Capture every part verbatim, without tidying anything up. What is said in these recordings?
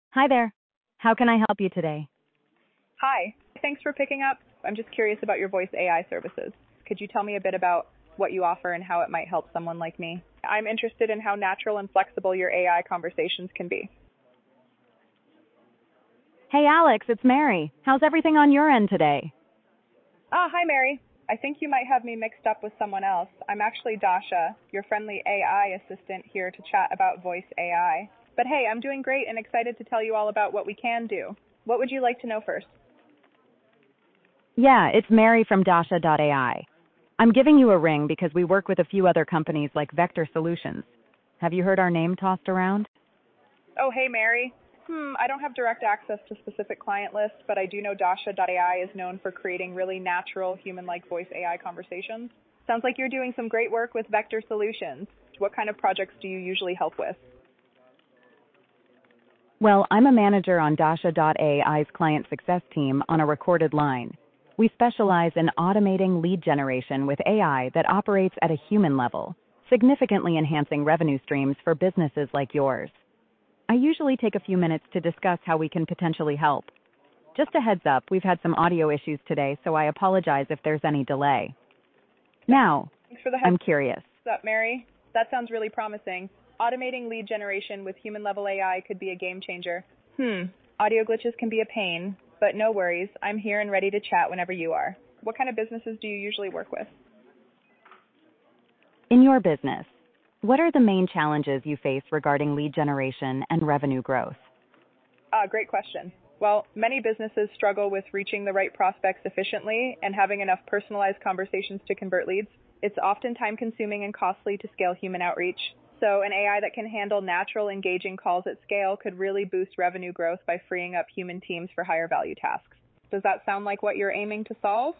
Hi there. How can I help you today? Hi. Thanks for picking up. I'm just curious about your voice A I services. Could you tell me a bit about what you offer and how it might help someone like me? I'm interested in how natural and flexible your A I conversations can be. Hey, Alex, it's Mary. How's everything on your end today? Ah, hi, Mary. I think you might have me mixed up with someone else. I'm actually Dasha, your friendly A I assistant here to chat about voice A I. But hey, I'm doing great and excited to tell you all about what we can do. What would you like to know first? Yeah, it's Mary from Dasha dot A I. I'm giving you a ring because we work with a few other companies like Vector Solutions. Have you heard our name tossed around? Oh, hey, Mary. Hmm, I don't have direct access to specific client lists, but I do know Dasha dot A I is known for creating really natural, human-like voice A I conversations. Sounds like you're doing some great work with Vector Solutions. What kind of projects do you usually help with? Well, I'm a manager on Dasha dot A I's client success team on a recorded line. We specialize in automating lead generation with A I that operates at a human level, significantly enhancing revenue streams for businesses like yours. I usually take a few minutes to discuss how we can potentially help. Just a heads up, we've had some audio issues today, so I apologize if there's any delay. Now, Thanks for the heads I'm curious. up, Mary. That sounds really promising. Automating lead generation with human-level A I could be a game changer. Hmm, audio glitches can be a pain, but no worries. I'm here and ready to chat whenever you are. What kind of businesses do you usually work with? In your business, what are the main challenges you face regarding lead generation and revenue growth? Ah, great question. Well, many businesses struggle with reaching the right prospects efficiently and having enough personalized conversations to convert leads. It's often time-consuming and costly to scale human outreach. So an A I that can handle natural, engaging calls at scale could really boost revenue growth by freeing up human teams for higher value tasks. Does that sound like what you're aiming to solve?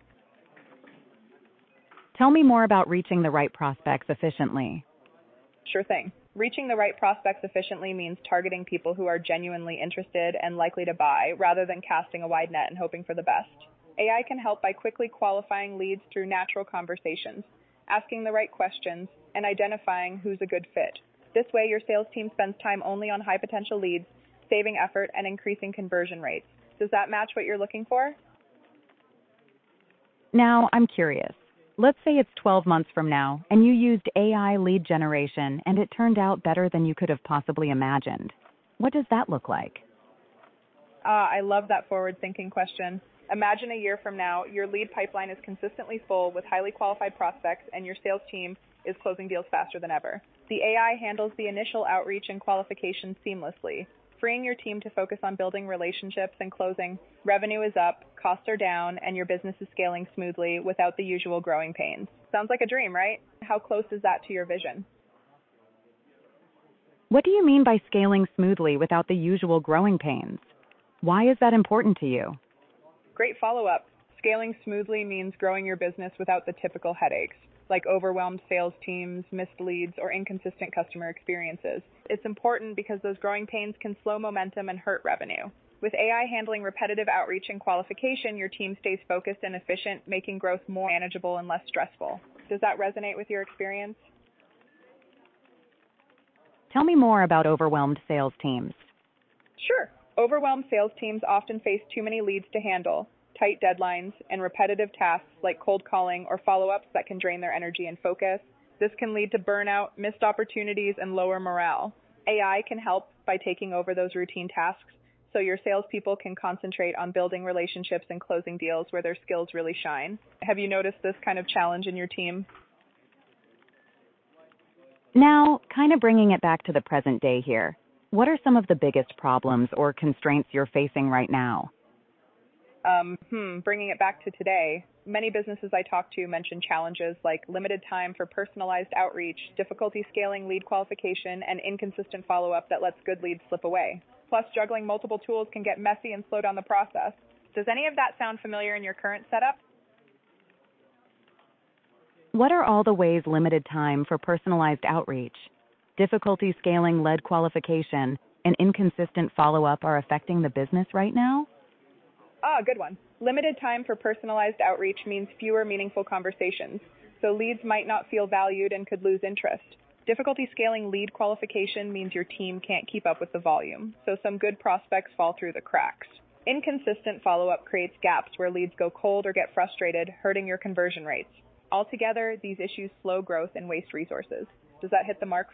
Tell me more about reaching the right prospects efficiently. Sure thing. Reaching the right prospects efficiently means targeting people who are genuinely interested and likely to buy, rather than casting a wide net and hoping for the best. A I can help by quickly qualifying leads through natural conversations, asking the right questions, and identifying who's a good fit. This way, your sales team spends time only on high potential leads, saving effort and increasing conversion rates. Does that match what you're looking for? Now, I'm curious. Let's say it's twelve months from now, and you used A I lead generation, and it turned out better than you could have possibly imagined. What does that look like? Ah, I love that forward-thinking question. Imagine a year from now, your lead pipeline is consistently full with highly qualified prospects, and your sales team is closing deals faster than ever. The A I handles the initial outreach and qualification seamlessly, freeing your team to focus on building relationships and closing. Revenue is up, costs are down, and your business is scaling smoothly without the usual growing pains. Sounds like a dream, right? How close is that to your vision? What do you mean by scaling smoothly without the usual growing pains? Why is that important to you? Great follow-up. Scaling smoothly means growing your business without the typical headaches, like overwhelmed sales teams, missed leads, or inconsistent customer experiences. It's important because those growing pains can slow momentum and hurt revenue. With A I handling repetitive outreach and qualification, your team stays focused and efficient, making growth more manageable and less stressful. Does that resonate with your experience? Tell me more about overwhelmed sales teams. Sure. Overwhelmed sales teams often face too many leads to handle, tight deadlines, and repetitive tasks like cold calling or follow-ups that can drain their energy and focus. This can lead to burnout, missed opportunities, and lower morale. A I can help by taking over those routine tasks so your salespeople can concentrate on building relationships and closing deals where their skills really shine. Have you noticed this kind of challenge in your team? Now, kind of bringing it back to the present day here, what are some of the biggest problems or constraints you're facing right now? Um, hmm, bringing it back to today, many businesses I talk to mention challenges like limited time for personalized outreach, difficulty scaling lead qualification, and inconsistent follow-up that lets good leads slip away. Plus, juggling multiple tools can get messy and slow down the process. Does any of that sound familiar in your current setup? What are all the ways limited time for personalized outreach, difficulty scaling lead qualification, and inconsistent follow-up are affecting the business right now? Ah, good one. Limited time for personalized outreach means fewer meaningful conversations, so leads might not feel valued and could lose interest. Difficulty scaling lead qualification means your team can't keep up with the volume, so some good prospects fall through the cracks. Inconsistent follow-up creates gaps where leads go cold or get frustrated, hurting your conversion rates. Altogether, these issues slow growth and waste resources. Does that hit the mark